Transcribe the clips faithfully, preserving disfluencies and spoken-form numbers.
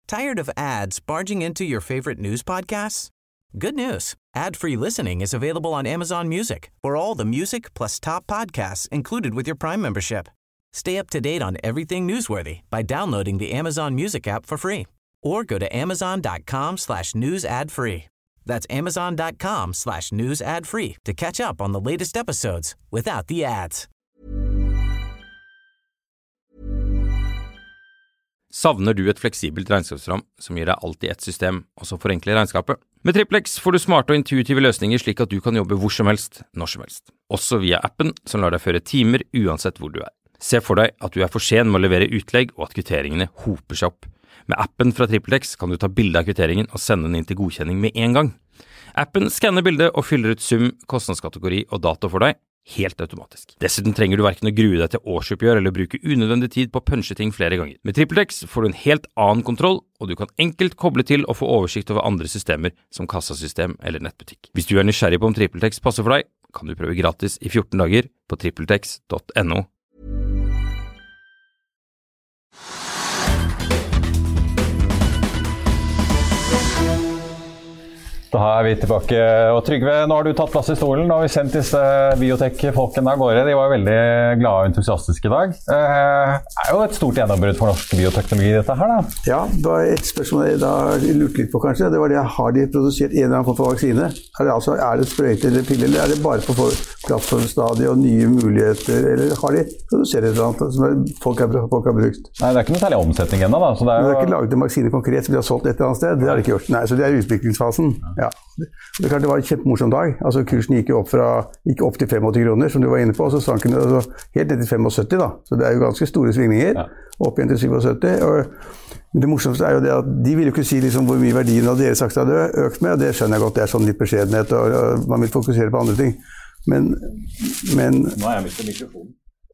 Tired of ads barging into your favorite news podcasts? Good news. Ad-free listening is available on Amazon Music for all the music plus top podcasts included with your Prime membership. Stay up to date on everything newsworthy by downloading the Amazon Music app for free or go to amazon.com slash news ad free. That's amazon.com slash news ad free to catch up on the latest episodes without the ads. Savner du et fleksibelt regnskapsprogram som gir deg alt i ett system, og som forenkler regnskapet? Med TrippelX får du smarte og intuitive løsninger slik at du kan jobbe hvor som helst, når som helst. Også via appen som lar deg føre timer uansett hvor du er. Se for deg at du er for sen med å levere utlegg og at kvitteringene hoper seg opp. Med appen fra TrippelX kan du ta bilde av kvitteringen og sende den inn til godkjenning med en gang. Appen skanner bildet og fyller ut sum, kostnadskategori og dato for deg, helt automatisk. Dessuten trenger du hverken å grue deg til årsoppgjør eller bruke unødvendig tid på å punche ting flere ganger. Med TrippelX får du en helt annen kontroll, og du kan enkelt koble til og få oversikt over andre systemer som kassasystem eller nettbutikk. Hvis du er nysgjerrig på om TrippelX passer for deg, kan du prøve gratis i fjorten dager på trippeltex punktum no. Da er vi tilbake, og Trygve, nå har du tatt plass i stolen, og vi sendt disse biotech-folkene av gårde. De var veldig glade og entusiastiske i dag. Det er jo et stort gjennombrudd for norsk bioteknologi dette her da. Ja, det var et spørsmål jeg da lurte litt på kanskje. Det var det, har de produsert en eller annen form for vaksine? Er det, altså, er det sprøyte eller pille, eller er det bare på plattformstadiet og nye muligheter, eller har de produsert et eller annet som folk har, folk har brukt? Nei, det er ikke noe særlig omsetning ennå da. Så det er jo... Men det er ikke laget en vaksine konkret som de har solgt et eller annet sted, det har de ikke gjort. Nei, så det er utviklingsfasen. Ja, det, er klart det var en kjempemorsom dag. Altså kursen gikk jo opp, fra, gikk opp til femogåtti kroner, som du var inne på, og så sank den altså, helt ned til femogsytti da. Så det er jo ganske store svingninger, ja. Opp igjen til syttisju. Og, men det morsomste er jo det at de vil jo ikke si liksom hvor mye verdien av deres aksjer hadde økt med, og det skjønner jeg godt, det er sånn litt beskjedenhet, og, og man vil fokusere på andre ting. Men, men nå er jeg midt i mikrofonen.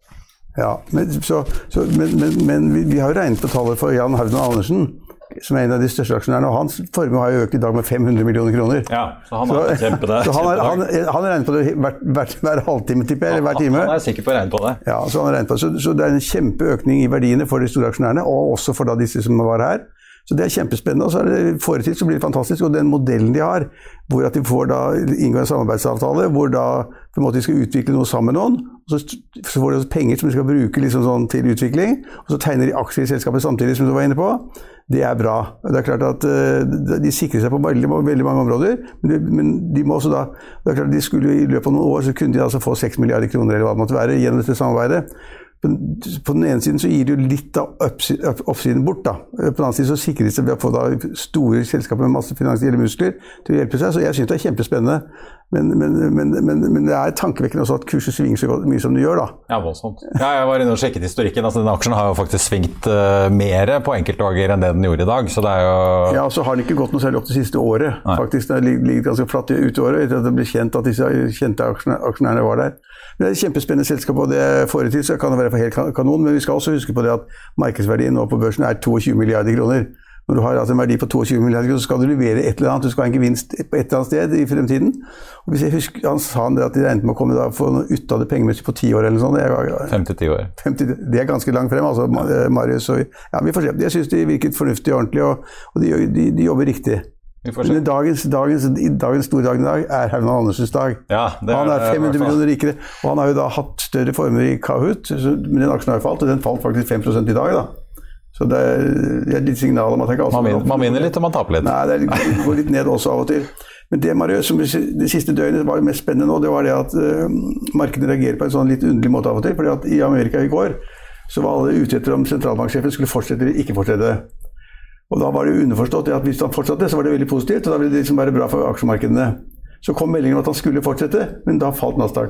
Ja, men, så, så, men, men, men vi, vi har jo regnet på tallet for Jan Haugland Andersen, som er en av de største aksjonærene, og hans formue har jo økt i dag med fem hundre millioner kroner. Ja, så han har kjempet det. Så han har, han, han har regnet på det hver, hver, hver halvtime, tipper jeg, eller hver time. Han er sikker på å regne på det. Ja, så han har regnet på det. Så, så det er en kjempeøkning i verdiene for de store aksjonærene, og også for da disse som var her. Så det er kjempespennende, og så er det foretids så blir det fantastisk, og den modellen de har, hvor at de får da inngå en samarbeidsavtale, hvor da på en måte de skal utvikle noe sammen med noen, og så, så får de også penger som de skal bruke liksom sånn til utvikling, og så tegner de aksjer i selskapet samtidig som du var inne på. Det er bra. Det er klart at uh, de sikrer seg på veldig, veldig mange områder, men de, men de må også da, det er klart at de skulle i løpet av noen år, så kunne de altså få seks milliarder kroner, eller hva det måtte være, gjennom dette samarbeidet. På den ene siden så gir det jo litt av oppsiden bort da. På den andre siden så sikrer de seg ved å få da store selskaper med masse finansielle muskler til å hjelpe seg, så jeg synes det er kjempespennende. Men, men, men, men, men det er tankevekkende også at kurset svinger så mye som det gjør da. Ja, voldsomt. Ja, jeg var inne og sjekket historikken, altså denne aksjen har jo faktisk svingt uh, mer på enkeltdager enn det den gjorde i dag, så det er jo... Ja, så har den ikke gått noe særlig opp det siste året. Nei. Faktisk, den ligger ganske flatt ut i året, etter at det ble kjent at disse kjente aksjonærene var der. Men det er et kjempespennende selskap, og det forrige så kan det være for helt kanon, men vi skal også huske på det at markedsverdien nå på børsen er tjueto milliarder kroner. Når du har altså en verdi på tjueto milliarder kroner, så skal du levere et eller annet, du skal ha en gevinst på et eller annet sted i fremtiden. Og hvis jeg husker, han sa det at de regnet med å komme da for noe ut av det pengemessig på ti år eller noe sånt. Det er, fem til ti år. femti, det er ganske langt frem, altså, Marius. Og, ja, vi får se. Jeg synes de virket fornuftig og ordentlig, og, og de, de, de jobber riktig. Men dagens, dagens, dagens store dag i dag er Haugland Andersens dag. Ja, det er, han er fem hundre millioner rikere, og han har jo da hatt større former i Kahoot, men den aksjen har falt, og den falt faktisk fem prosent i dag da. Så det er, det er litt signal om at jeg ikke man, vinner, man vinner litt og man taper litt. Nei, det, litt, det går litt ned også av og til. Men det, Marius, som det siste døgnet var mest spennende nå, det var det at uh, markedet reagerer på en sånn litt underlig måte av og til, fordi at i Amerika i går, så var alle ute etter om sentralbanksjefen skulle fortsette eller ikke fortsette. Og da var det jo underforstått at hvis han fortsatte, så var det veldig positivt, og da ville det liksom være bra for aksjemarkedene. Så kom meldingen om at han skulle fortsette, men da falt Nasdaq.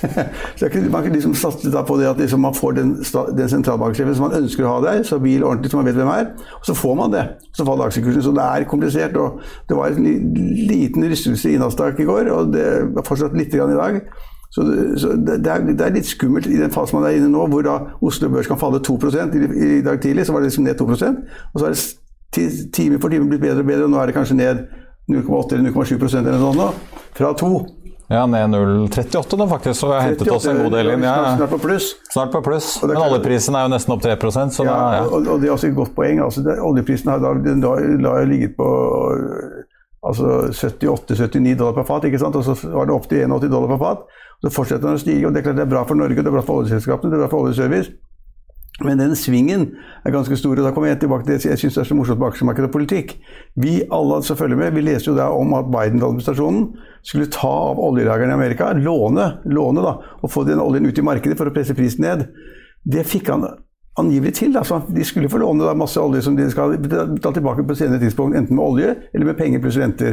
Så man kan liksom satse på det at liksom man får den, den sentralbanksjefen som man ønsker å ha der, så bil ordentlig som man vet hvem er, og så får man det. Så faller aksjekursen, så det er komplisert, og det var en liten rystelse i Nasdaq i går, og det var fortsatt litt grann i dag. Så, det, så det, er, det er litt skummelt i den fasen man er inne nå, hvor da Oslo Børs kan falle to prosent. I, i dag tidlig så var det liksom ned to prosent, og så er det time for time blitt bedre og bedre, og nå er det kanskje ned null komma åtte eller null komma sju prosent eller noe sånt nå, fra to. Ja, ned null komma trettiåtte nå faktisk, så vi har hentet oss en god del inn. Ja. Snart på pluss. Snart på pluss, men oljeprisen er jo nesten opp tre prosent. Så ja, da, ja. Og, og det er også et godt poeng. Altså, det, oljeprisen har da, den da, la jo ligget på altså syttiåtte til syttini dollar per fat, ikke sant? Og så var det opp til åttien dollar per fat. Så fortsetter den å stige, og det er klart det er bra for Norge, det er bra for oljeselskapene, det er bra for oljeservice. Men den svingen er ganske stor, og da kommer jeg tilbake til det jeg synes det er så morsomt med aksjemarked og politikk. Vi alle som følger med, vi leser jo da om at Biden-administrasjonen skulle ta av oljelagerne i Amerika, låne, låne da, og få den oljen ut i markedet for å presse prisen ned. Det fikk han angivelig til, altså. De skulle få låne da masse olje som de skal ta tilbake på senere tidspunkt, enten med olje eller med penger pluss renter.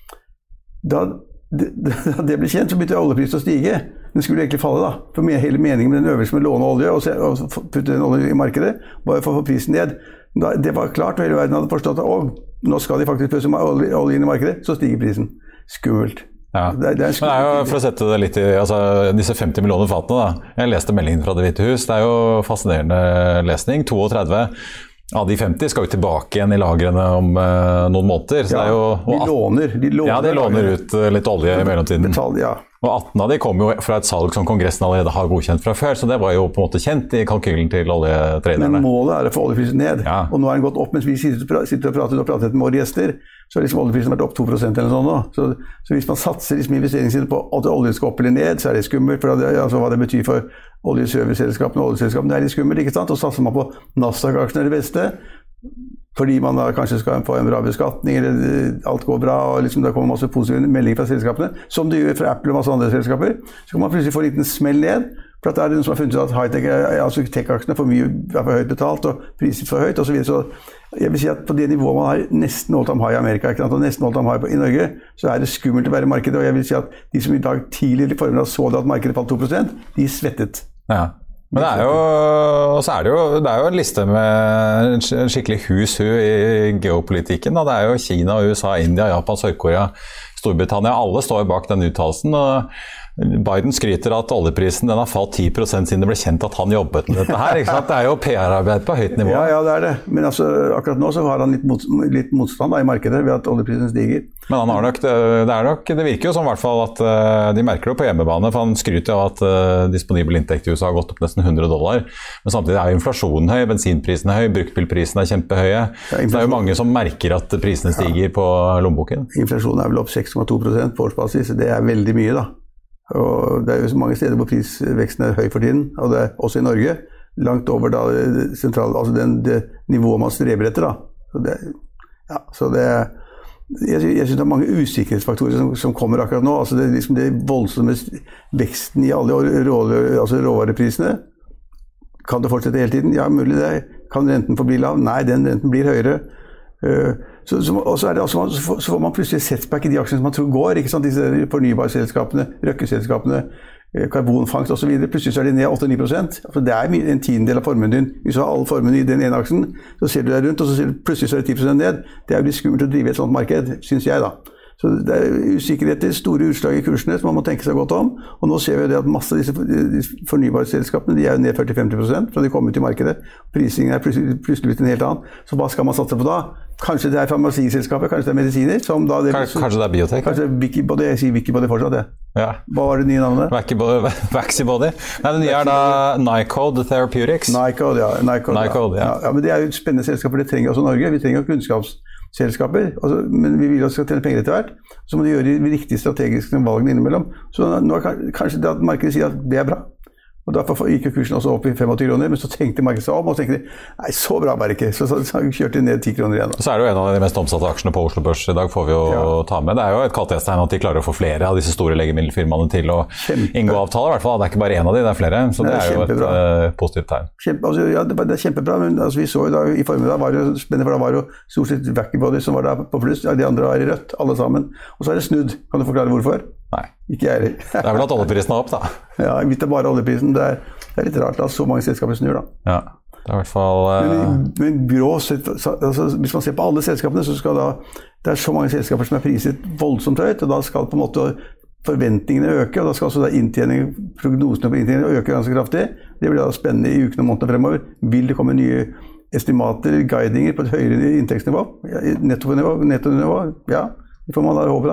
Da det, det ble kjent, så begynte oljeprisen å stige. Den skulle egentlig falle da. For hele meningen med den øvelsen med låne olje og, se, og putte den olje i markedet, var for å få prisen ned. Da, det var klart, og hele verden hadde forstått at å, nå skal de faktisk pøse olje, olje inn i markedet, så stiger prisen. Skummelt. Ja. Det, det er Men det er jo, for å sette det litt i, altså, disse femti millioner fatene da. Jeg leste meldingen fra Det hvite hus, det er jo fascinerende lesning. trettito av de femti skal jo tilbake igjen i lagrene om uh, noen måneder. Så ja, det er jo, de, låner, de låner. Ja, de låner ut uh, litt olje i mellomtiden. Betal, ja. Og atten av de kom jo fra et salg som Kongressen allerede har godkjent fra før, så det var jo på en måte kjent i kalkylen til oljetraderne. Men målet er å få oljeprisen ned, ja. Og nå er den gått opp mens vi sitter og prater og prater med våre gjester, så har liksom oljeprisen vært opp to prosent eller noe sånt nå. Så, så hvis man satser liksom investeringene på at oljen skal opp eller ned, så er det skummelt, for det, altså, hva det betyr for oljeserviceselskapene og oljeselskapene, det er litt skummelt, ikke sant? Og satser man på Nasdaq-aksjene i det beste, fordi man da kanskje skal få en bra beskatning, eller alt går bra, og liksom det kommer masse positive meldinger fra selskapene, som det gjør fra Apple og masse andre selskaper, så kan man plutselig få en liten smell ned, for at det er noen som har funnet ut at high-tech, altså tech-aksjene får mye, er for høyt betalt, og priset for høyt, og så videre. Så jeg vil si at på det nivået man har nesten all time high i Amerika, ikke sant? Og nesten all time high i Norge, så er det skummelt å være i markedet, og jeg vil si at de som i dag tidligere i formiddag så det at markedet falt to prosent, de svettet. Ja. Men det er jo, så er det, jo, det er jo en liste med en skikkelig hus-hu i geopolitikken. Da. Det er jo Kina, U S A, India, Japan, Sør-Korea, Storbritannia. Alle står bak den uttalelsen. Og Biden skryter at oljeprisen den har falt ti prosent siden det ble kjent at han jobbet med dette her. Ikke sant? Det er jo P R-arbeid på høyt nivå. Ja, ja, det er det. Men altså, akkurat nå så har han litt, mot, litt motstand da, i markedet ved at oljeprisen stiger. Men han har nok, det, det, er nok, det virker jo som i hvert fall at uh, de merker det på hjemmebane, for han skryter av at uh, disponibel inntekt i U S A har gått opp nesten hundre dollar. Men samtidig er jo inflasjonen høy, bensinprisen er høy, bruktbilprisen er kjempehøye. Ja, så det er jo mange som merker at prisene stiger ja. På lommeboken. Inflasjonen er vel opp seks komma to prosent på årsbasis, det er veldig mye da. Og det er jo så mange steder hvor prisveksten er høy for tiden, og det er også i Norge, langt over da sentral, altså den, det nivået man streber etter da. Så det, ja, så det jeg, jeg synes det er mange usikkerhetsfaktorer som, som kommer akkurat nå, altså det, liksom det voldsomme veksten i alle rå, altså råvareprisene. Kan det fortsette hele tiden? Ja, mulig det. Kan renten forbli lav? Nei, den renten blir høyere. Uh, så, så, og så, er det altså, så, får, så får man plutselig setback i de aksjene som man tror går, ikke sant? Disse fornybarselskapene, røkkeselskapene, karbonfangst og så videre. Plutselig så er de ned åtte til ni prosent. Altså, det er en tiendedel av formuen din. Hvis du har all formuen i den ene aksjen, så ser du deg rundt, og så ser du plutselig så er det ti prosent ned. Det er jo litt skummelt å drive et sånt marked, synes jeg da. Så det er usikkerheter, store utslag i kursene som man må tenke seg godt om. Og nå ser vi det at masse av disse fornybarselskapene, de er jo ned førti til femti prosent fra de kom ut i markedet. Prisingen er plutselig, plutselig blitt en helt annen. Så hva skal man satse på da? Kanskje det er farmasiselskapet, kanskje det er medisiner? Som da det, kanskje, kanskje det er biotek? Kanskje Wikibody, jeg sier Wikibody fortsatt det. Ja. Hva var det nye navnet? Vaxibody. Nei, det nye er da Nykode Therapeutics. Nykode, ja. Nykode, Nykode, ja. Ja. Ja, men det er jo spennende selskaper, det trenger også Norge. Vi trenger kunnskapsselskaper, altså, men vi vil også skal tjene penger etter hvert. Så må de gjøre de riktige strategiske valgene innimellom. Så nå er kanskje det at markedet sier at det er bra. Og derfor gikk jo kursen også opp i femogtyve kroner, men så tenkte markedet seg om, og så tenkte de, nei, så bra var det ikke. Så, så, så kjørte de ned ti kroner igjen. Da. Så er det jo en av de mest omsatte aksjene på Oslo Børs i dag, får vi jo ja. Ta med. Det er jo et kvalitetstegn at de klarer å få flere av disse store legemiddelfirmaene til å Kjempe. Inngå avtaler, i hvert fall. Det er ikke bare en av de, det er flere. Så det, det er, er jo et uh, positivt tegn. Kjempe, altså, ja, det, det er kjempebra, men altså, vi så jo da i formiddag, var det spennende, for da var det jo stort sett Wikibody som var der på pluss, ja, de andre var i rødt, alle sammen. Og så er det snudd. Kan du forklare hvorfor? Nei. Ikke jeg heller. Det er vel at oljeprisen er opp, da. Ja, vi tar bare oljeprisen. Det er, det er litt rart at så mange selskaper snur, da. Ja, det er i hvert fall... Uh... Men, men grå, altså, hvis man ser på alle selskapene, så skal da... Det er så mange selskaper som er priset voldsomt høyt, og da skal på en måte forventningene øke, og da skal altså da inntjening, prognosene på inntjening øke ganske kraftig. Det blir da spennende i ukene og månedene fremover. Vil det komme nye estimater, guidinger på et høyere inntektsnivå? Ja, nettonivå, nettonivå, ja. Det får man da håpe da.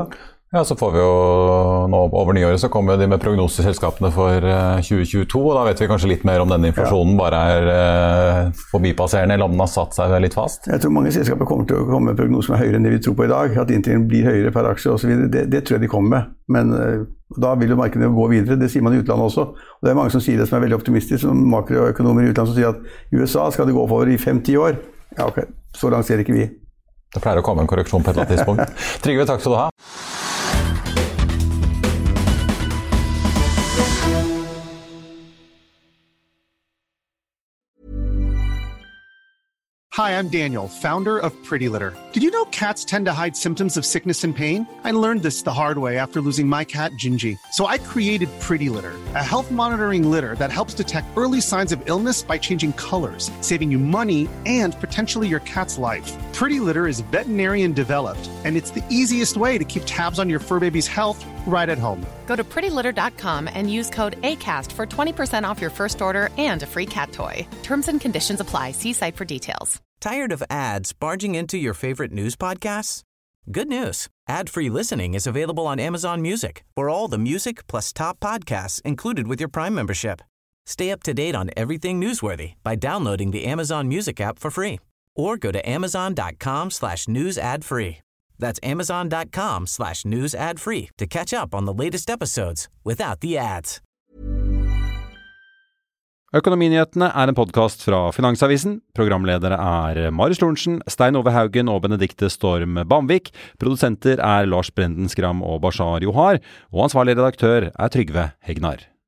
Ja, så får vi jo nå over nyåret så kommer de med prognoseselskapene for tjue tjueto, og da vet vi kanskje litt mer om denne inflasjonen ja. bare er uh, forbipasserende, eller om den har satt seg litt fast. Jeg tror mange selskaper kommer til å komme med prognoser som er høyere enn det vi tror på i dag, at inntjeningen blir høyere per aksje og så videre. Det, det tror jeg de kommer med, men uh, da vil jo markedet gå videre, det sier man i utlandet også. Og det er mange som sier det som er veldig optimistisk, som makroøkonomer i utlandet som sier at i U S A skal det gå over i fem-ti år. Ja, ok, så langt ser ikke vi. Det pleier å komme en korreksjon på et eller annet tidspunkt. Trygve, takk skal du ha. Hi, I'm Daniel, founder of Pretty Litter. Did you know cats tend to hide symptoms of sickness and pain? I learned this the hard way after losing my cat, Gingy. So I created Pretty Litter, a health monitoring litter that helps detect early signs of illness by changing colors, saving you money and potentially your cat's life. Pretty Litter is veterinarian developed, and it's the easiest way to keep tabs on your fur baby's health right at home. Go to pretty litter dot com and use code ACAST for twenty percent off your first order and a free cat toy. Terms and conditions apply. See site for details. Tired of ads barging into your favorite news podcasts? Good news. Ad-free listening is available on Amazon Music for all the music plus top podcasts included with your Prime membership. Stay up to date on everything newsworthy by downloading the Amazon Music app for free or go to amazon.com slash news ad free. That's amazon.com slash news ad free to catch up on the latest episodes without the ads. Økonominyhetene er en podcast fra Finansavisen. Programledere er Marius Lorentzen, Stein Ove Haugen og Benedikte Storm Bamvik. Produsenter er Lars Brenden Skram og Bashar Johar. Og ansvarlig redaktør er Trygve Hegnar.